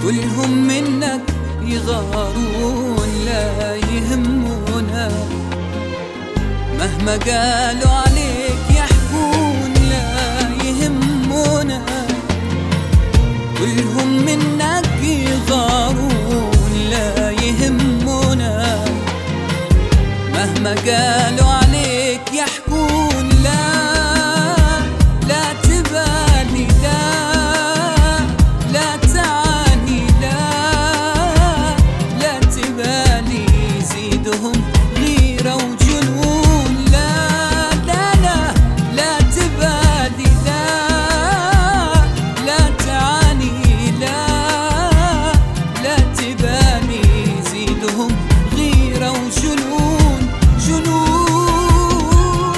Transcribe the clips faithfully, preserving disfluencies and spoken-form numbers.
كلهم منك يغارون لا يهمونا، مهما قالوا عليك يحكون لا يهمونا. كلهم منك يغارون لا يهمونا، مهما قالوا عليك يحكون لا لا تبالي لا لا تعاني لا لا تبالي يزيدهم غيرة وجنون لا لا لا لا تبالي لا لا تعاني لا لا تبالي يزيدهم غيرة وجنون جنون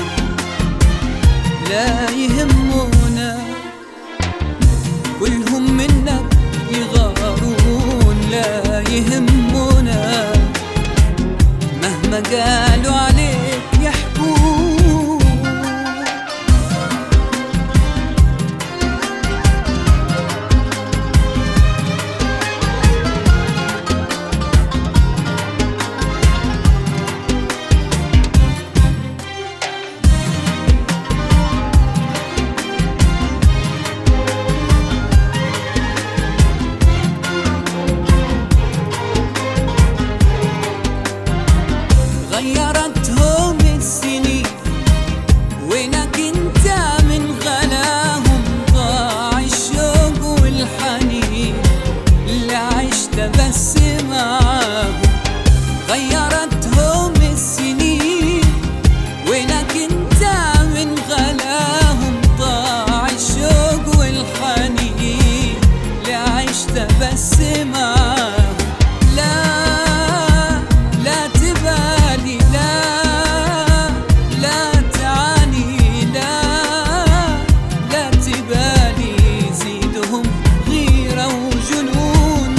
لا يهمونا. كلهم منك يغارون لا يهمونا، مهما قالوا عليك يحكون. غيرتهم السنين وينك انت من غلاهم، ضاع الشوق والحنين اللي عشت بس معاهم. غيرتهم السنين وينك انت من غلاهم، ضاع الشوق والحنين اللي عشت بس معاهم. لا لا تبالي لا لا تعاني لا لا تبالي يزيدهم غيرة وجنون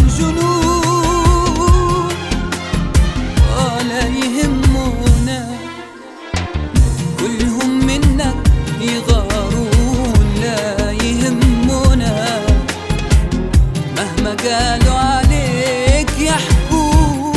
جنون ولا يهمونا. كلهم منك يغارون لا يهمونا، مهما قالوا عليك يحكون.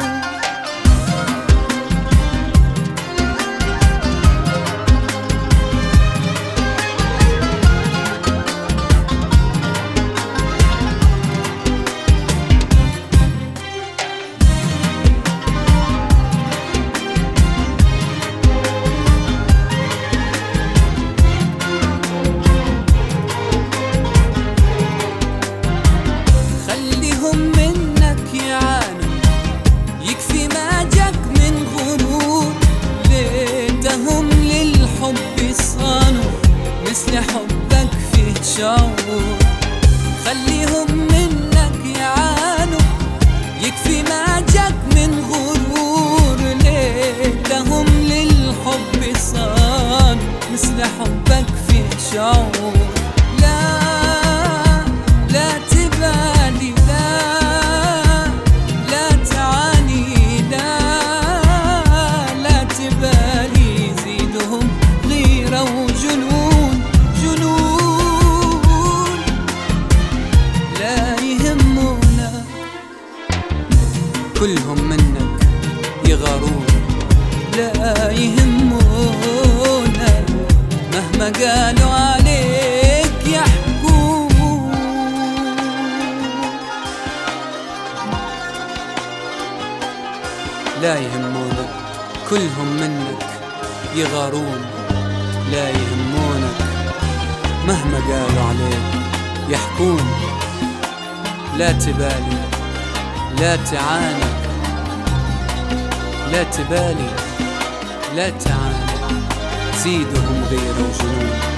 خليهم منك يعانوا، يكفي ما جاك من غرور. ليتهم للحب صانوا مثل حبك فيه شعور. خليهم منك يعانوا، يكفي ما جاك من غرور. ليتهم للحب صانوا مثل حبك فيه شعور. لا لا تبالي لا لا تعاني لا لا تبالي يزيدهم غيرة وجنون جنون لا يهمونا. كلهم منك يغارون لا يهمونا، مهما قالوا عليك يحكون. لا يهمونك كلهم منك يغارون لا يهمونك، مهما قالوا عليك يحكون. لا تبالي لا تعاني لا تبالي لا تعاني زيدهم غير وجنون.